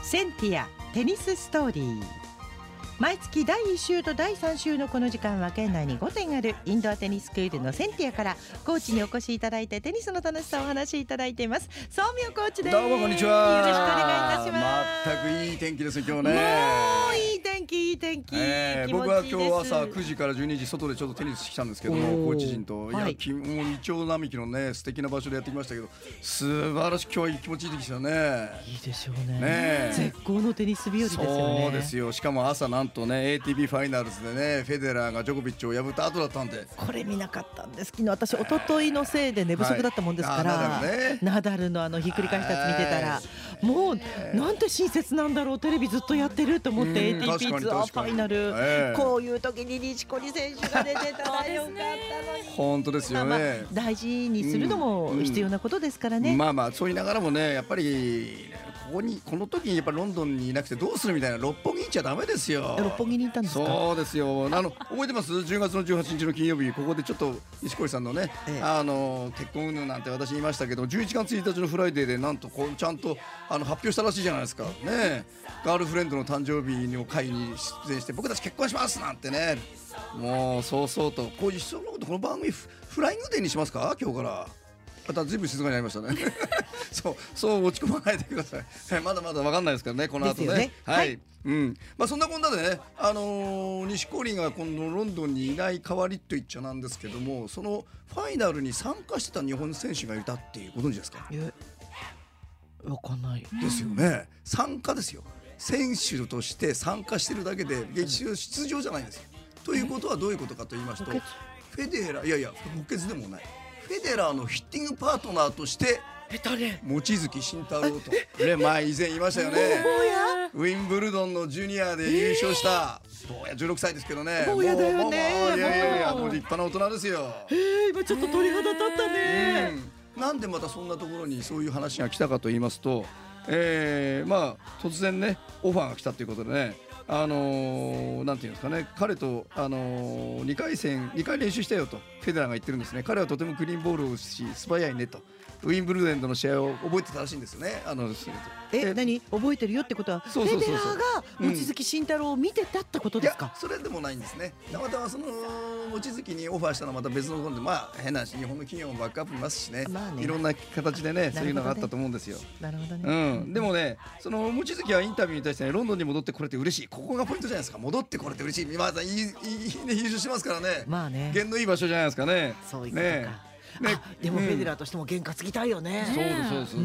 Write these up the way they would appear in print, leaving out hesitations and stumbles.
センティアテニスストーリー。毎月第1週と第3週のこの時間は県内に5店あるインドアテニススクールのセンティアからコーチにお越しいただいてテニスの楽しさをお話しいただいています。宗明コーチです。 どうもこんにちは。 よろしくお願いいたします。 全くいい天気ですね今日ね。 もういい天気いい天気、気持ちいいです。 僕は今日朝9時から12時外でちょっとテニスしてきたんですけども、コーチ陣と、 はい、 もうイチョウ並木のね素敵な場所でやってきましたけど、素晴らしく今日はいい気持ちいい天気ですよね。 いいでしょうね。絶好のテニス日和ですよね。 そうですよ。しかも朝なんとね ATP ファイナルズでねフェデラーがジョコビッチを破った後だったんで、 これ見なかったんです。昨日私一昨日のせいで寝不足だったもんですから、ナダルのひっくり返したやつ見てたら、もうなんて親切なんだろう、テレビずっとやってると思って ATP ツアーファイナル、こういう時に錦織選手が出てたらよかったのに。 本当ですよね。 大事にするのも必要なことですからね。 まあまあそう言いながらもね、やっぱりこの時にやっぱロンドンにいなくてどうするみたいな、六本木に行っちゃダメですよ。 六本木に行ったんですか。 そうですよ。覚えてます10月の18日の金曜日、ここでちょっと錦織さんのね、結婚運なんて私言いましたけど、11月1日のフライデーでなんとちゃんと発表したらしいじゃないですかね。ガールフレンドの誕生日の会に出演して、僕たち結婚しますなんてね、もうそうそうとこういう人のこと、この番組フライングデーにしますか今日から。またずいぶん静かになりましたねそう落ち込まないでくださいまだまだ分かんないですからね、この後ね。はい、そんなこんなでね、錦織が今度ロンドンにいない代わりと言っちゃなんですけども、そのファイナルに参加してた日本選手がいたっていうご存知ですか。 分かんないですよね。参加ですよ。選手として参加してるだけで出場じゃないんですよ。ということはどういうことかと言いますと、フェデラー、いや補欠でもない、フェデラーのヒッティングパートナーとして望月慎太郎と以前言いましたよね。ウィンブルドンのジュニアで優勝した坊や、16歳ですけどね。 坊やだよね。 いやもう立派な大人ですよ。 今ちょっと鳥肌立ったね。 なんでまたそんなところにそういう話が来たかと言いますと、突然ねオファーが来たということでね、なんていうんですかね、彼と、2回練習したよとフェデラーが言ってるんですね。彼はとてもクリーンボールを打つし素早いねと、ウィンブルドンの試合を覚えてたらしいんですよね。 何覚えてるよってことは、フェデラーが望月慎太郎を見てたってことですか。 いやそれでもないんですね。たまたまその望月にオファーしたのはまた別のことで、変な話、日本の企業もバックアップいますしね、いろんな形でねそういうのがあったと思うんですよ。 なるほどね。 でもね、その望月はインタビューに対して、ね、ロンドンに戻ってこれて嬉しい、ここがポイントじゃないですか。戻ってこれて嬉しい、皆さんいい優勝しますからね。弦のいい場所じゃないですかね。 そういうことか。でもフェデラーとしても験担ぎたいよね。 そうです。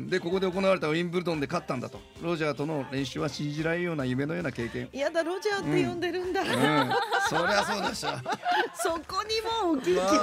でここで行われたウィンブルドンで勝ったんだと。ロジャーとの練習は信じられるような夢のような経験。 いやだ、ロジャーって呼んでるんだ。 そりゃそうでしょ。 そこにもう元気だった。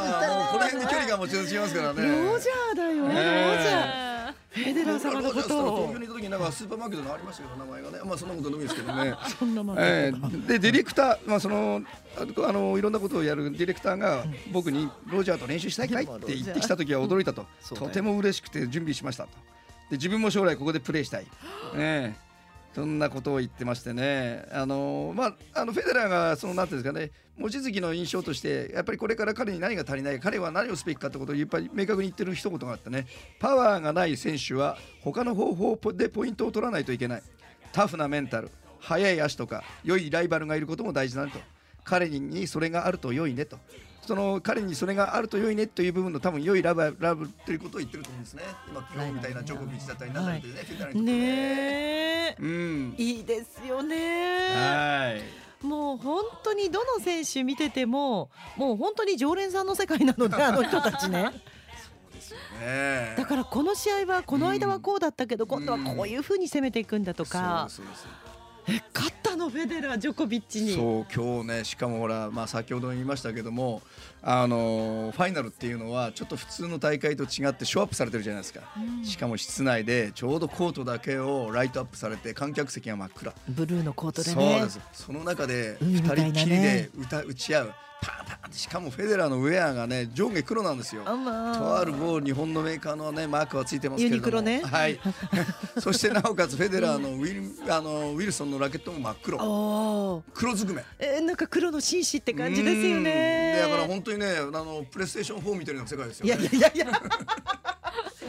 この辺に距離がもちろん違いますからね。 ロジャーだよね。ロジャー。フェデラー様のことを東京にいた時になんかスーパーマーケットのありましたけど、名前がね、そんなことでもいいですけどね。 そんなもんでディレクター、いろんなことをやるディレクターが僕にロジャーと練習したいかいって言ってきた時は驚いたと。とても嬉しくて準備しましたと。で自分も将来ここでプレーしたい、そんなことを言ってましてね。フェデラーがなんていうんですかね、望月の印象としてやっぱりこれから彼に何が足りない、彼は何をすべきかってことをやっぱり明確に言ってる一言があってね、パワーがない選手は他の方法でポイントを取らないといけない、タフなメンタル、速い足とか良いライバルがいることも大事だと、彼にそれがあると良いねと、彼にそれがあると良いねという部分の多分良いラブということを言ってると思うんですね。今日みたいなジョコビッチだったりなんだりでね、フェデラーにとってね、 いいですよね。もう本当にどの選手見ててももう本当に常連さんの世界なので、あの人たちね。 そうですよね。 だからこの試合はこの間はこうだったけど、今度はこういう風に攻めていくんだとか。勝ったのフェデラー、ジョコビッチに。 そう今日ね、しかもほら、先ほど言いましたけども、ファイナルっていうのはちょっと普通の大会と違ってショーアップされてるじゃないですか。しかも室内でちょうどコートだけをライトアップされて、観客席が真っ暗、 ブルーのコートでね。 そうです。その中で2人きりで打ち合う、パンパンって、しかもフェデラーのウェアがね上下黒なんですよ。とある某日本のメーカーのねマークはついてますけれども、 ユニクロね。 はいそしてなおかつフェデラーのウィルソンのラケットも真っ黒、黒ずくめ、 なんか黒の紳士って感じですよね。 だから本当にね、プレイステーション4みたいな世界ですよね。 いや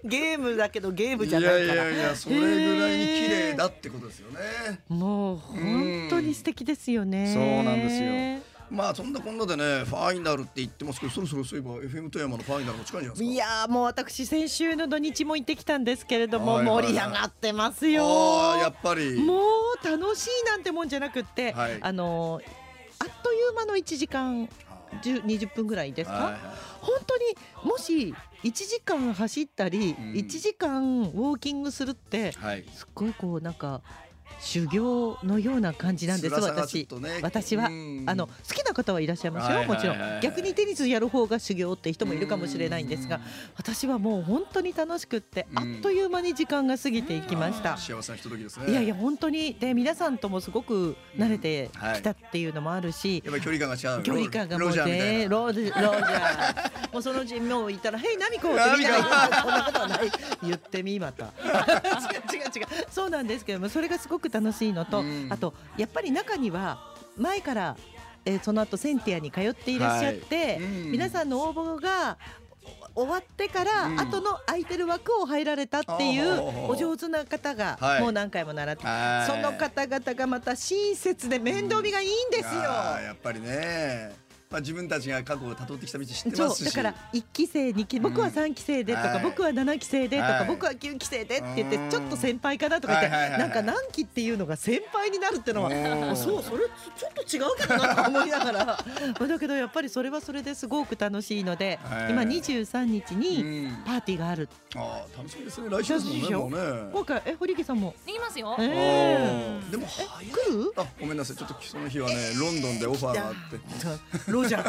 ゲームだけどゲームじゃないから。 いやそれぐらいに綺麗だってことですよね。 もう本当に素敵ですよね。 そうなんですよ。まあそんなこんなでねファイナルって言ってますけど、そろそろそういえば FM 富山のファイナルも近いんじゃないですか。 いやもう私先週の土日も行ってきたんですけれども、盛り上がってますよ。 やっぱりもう楽しいなんてもんじゃなくって、あっという間の1時間20分ぐらいですか。本当にもし1時間走ったり1時間ウォーキングするって、すっごいこうなんか修行のような感じなんです。私は好きな方はいらっしゃいますよ、もちろん。逆にテニスやる方が修行って人もいるかもしれないんですが、私はもう本当に楽しくってあっという間に時間が過ぎていきました。 幸せなひとときですね。 いやいや本当にで皆さんともすごく慣れてきたっていうのもあるし、 やっぱり距離感が違う。 距離感がもうねロジャーもうそのうちもういたら「へいナミコ」ってみんながそんなことはない言ってみまた違うそうなんですけども、それがすごく楽しいのと、あとやっぱり中には前からその後センティアに通っていらっしゃって、皆さんの応募が終わってから後の空いてる枠を入られたっていうお上手な方がもう何回も習って、その方々がまた親切で面倒見がいいんですよ。 やっぱりね、自分たちが過去を辿ってきた道知ってますし、 だから1期生2期僕は3期生でとか、僕は7期生でとか、僕は9期生でって言ってちょっと先輩かなとか言って、なんか何期っていうのが先輩になるってのはそうそれちょっと違うけどなと思いながらだけどやっぱりそれはそれですごく楽しいので、今23日にパーティーがある。 楽しみですね。来週ですもんね。もうね今回堀池さんも行きますよ。 でも来る？ ごめんなさい、ちょっとその日はねロンドンでオファーがあってロジャー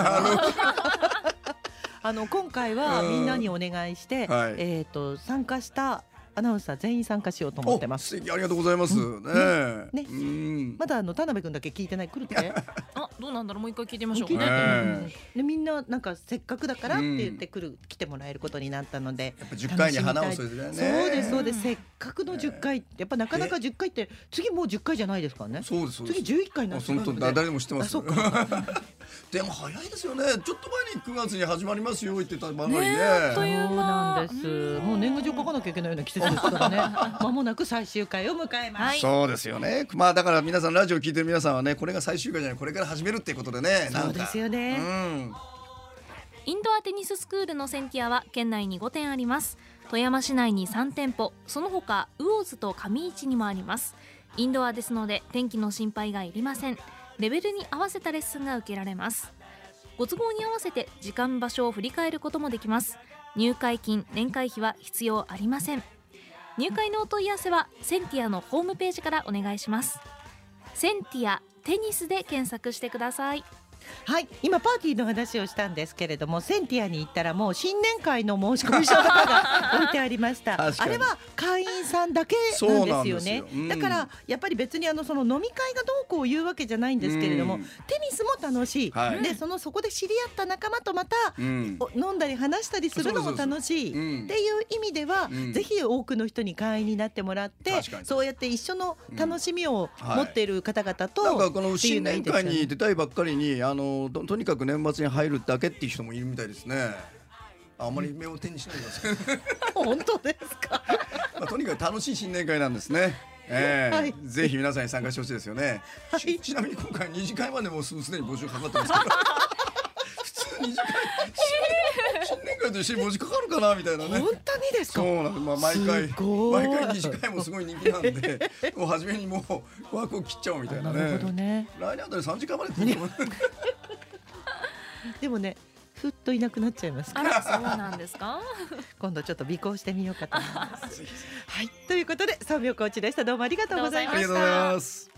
から今回はみんなにお願いして、参加したアナウンサー全員参加しようと思ってます。 素敵、ありがとうございます。 まだ田辺君だけ聞いてない。来るってどうなんだろう、もう一回聞いてみましょう。 でみんななんかせっかくだからって言って来てもらえることになったので、 やっぱ10回に花を添えてね。 そうですそうです。せっかくの10回やっぱなかなか10回って次もう10回じゃないですからね。 そうです次11回になってるので、 誰でも知ってます。でも早いですよね。ちょっと前に9月に始まりますよ言ってたばかりね。 そうなんです。もう年賀状書かなきゃいけないような季節ですからね。間もなく最終回を迎えます。 そうですよね。だから皆さんラジオ聞いてる皆さんはね、これが最終回じゃない、これから始めるっていうことでね。 そうですよね。 インドアテニススクールのセンティアは県内に5店あります。富山市内に3店舗、その他魚津と上市にもあります。インドアですので天気の心配がいりません。レベルに合わせたレッスンが受けられます。ご都合に合わせて時間場所を振り返ることもできます。入会金年会費は必要ありません。入会のお問い合わせはセンティアのホームページからお願いします。センティアテニスで検索してください。 はい、今パーティーの話をしたんですけれども、センティアに行ったらもう新年会の申し込み書とかが置いてありましたあれは会員さんだけなんですよね。だからやっぱり別にその飲み会がどうこう言うわけじゃないんですけれども、テニスも楽しい、でそこで知り合った仲間とまた、飲んだり話したりするのも楽しいっていう意味では、ぜひ多くの人に会員になってもらって、そうやって一緒の楽しみを持っている方々と、 なんかこの新年会に出たいばっかりにとにかく年末に入るだけっていう人もいるみたいですね。あんまり目を手にしないでください本当ですかとにかく楽しい新年会なんですね。ぜひ皆さんに参加してほしいですよね。ちなみに今回2次会までもうすでに募集かかってますけど普通2次会新年会と一緒に募集かかるかなみたいなね。 本当にですか。 そうなんです。毎回2次会もすごい人気なんでもう初めにもう枠を切っちゃおうみたいなね。 なるほどね。 来年あたり3時間まで来ると思うでもね、ふっといなくなっちゃいますから。あら、そうなんですか今度ちょっと尾行してみようかと思いますはい、ということで3秒コーチでした。どうもありがとうございました。 ありがとうございます。